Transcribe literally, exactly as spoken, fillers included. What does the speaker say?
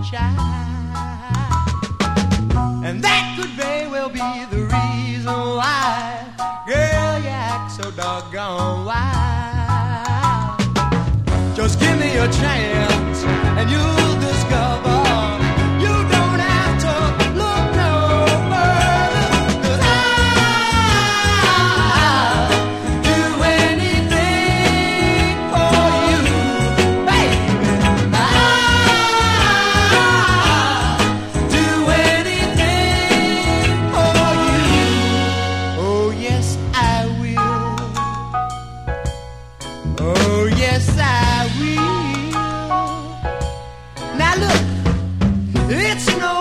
And that could very well be the reason why, girl, you act so doggone wild. Just give me a chance and you'll discover you don't have to look no further, 'cause I'll do anything for you, baby. I'll do anything for you. Oh yes I will. Oh yes I will. Now look, it's no